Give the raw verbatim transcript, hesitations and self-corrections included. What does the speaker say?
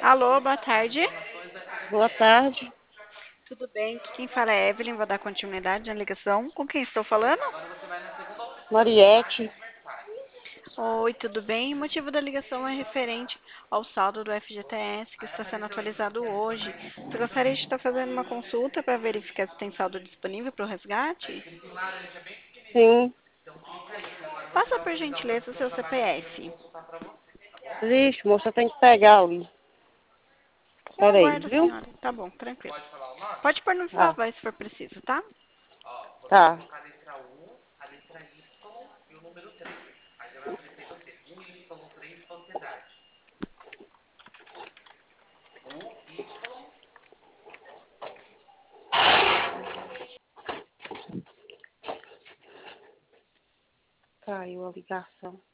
Alô, boa tarde. Boa tarde, Tudo bem? Aqui quem fala é Evelyn. Vou dar continuidade na ligação. Com quem estou falando? Mariette. Oi, tudo bem? O motivo da ligação é referente ao saldo do F G T S que está sendo atualizado hoje. Você gostaria de estar fazendo uma consulta para verificar se tem saldo disponível para o resgate? Sim, Passa por gentileza o seu C P F. vixe, moça, tem que pegar ali. Eu Peraí, aguardo, viu? senhora. Tá bom, tranquilo. Pode pôr no viva Ah, voz se for preciso, tá? tá. Caiu a ligação.